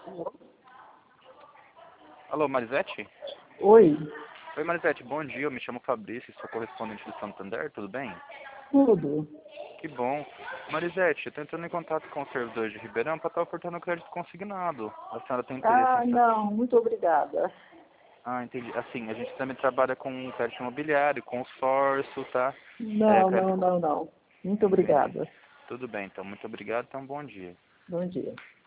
Alô, Marisete? Oi, Oi, Marisete, bom dia. Eu me chamo Fabrício, sou correspondente do Santander, tudo bem? tudo. Que bom. Marisete, eu estou entrando em contato com os servidores de Ribeirão para estar ofertando crédito consignado. A senhora tem interesse Ah, em... não, muito obrigada. Ah, entendi. Assim, a gente também trabalha com crédito imobiliário, consórcio, tá? Não, Crédito... não, não, não. Muito Entendi. obrigada. Tudo bem, então. Muito obrigado, então bom dia. Bom dia.